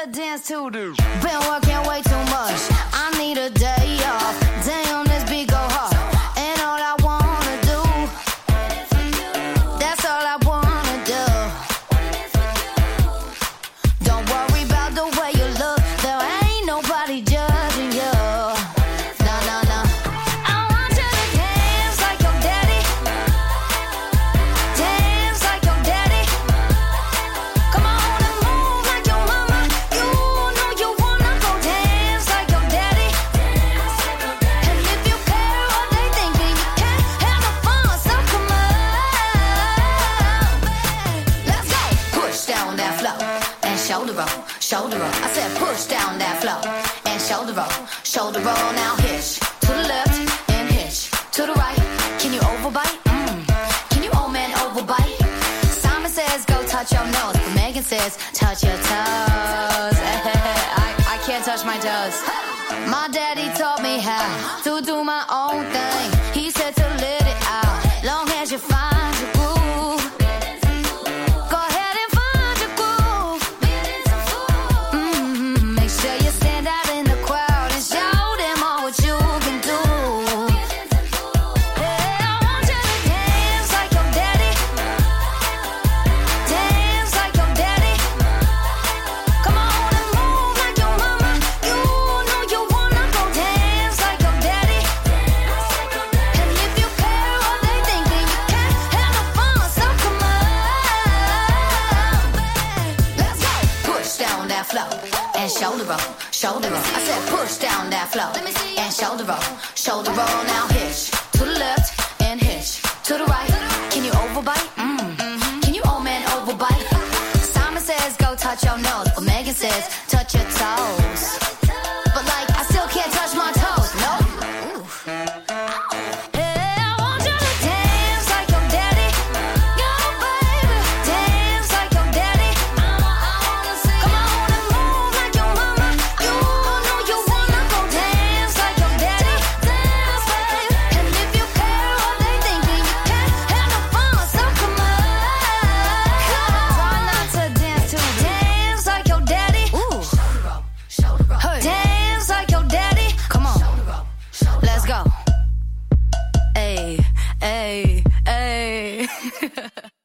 to dance to the. Been working way too much. I need a day off. Damn, this beat go hard. And all I wanna do, that's all I wanna do. Don't worry about the way you look. There ain't nobody judging you. No, no, no. I want you to dance like your daddy. Dance like your daddy. Come on and move like your mama. You know you wanna go dance like your daddy. And if you care what they think, then you can't have no fun. So come on, let's go. Push down that floor and shoulder roll, shoulder roll. I said push down that floor and shoulder roll, shoulder roll. Now hitch to the left and hitch to the right. Can you overbite? Can you old man overbite? Simon says go touch your nose, but Megan says touch your toes. I can't touch my toes. My daddy taught me how to do my own thing. He said to let it out, long as you find your groove. Go ahead and find your groove. Make sure you stand out in the crowd and show them all what you can do. Yeah, I want you to dance like your daddy. Dance like your daddy. Come on and move like your mama. You know you wanna go dance like your daddy. And if you care what they think, then you can't have no fun. So come on, let's go. Push down that floor and shoulder roll, shoulder roll. I said push down that floor and shoulder roll, shoulder roll. Now hitch to the left and hitch to the right. Can you overbite? Can you old man overbite? Simon says go touch your nose, but Megan says touch your toes. But like I still can't touch my toes. No. Yeah, I want you to dance like your daddy. Yo, baby, dance like your daddy. Come on and move like your mama. You know you wanna go dance like your daddy. Dance, baby. And if you care what they think, then you can't have no fun. So come on, try not to dance to dance like your daddy. Shoulder roll, hey. Dance like your daddy. Come on, let's go. Hey, hey, hey.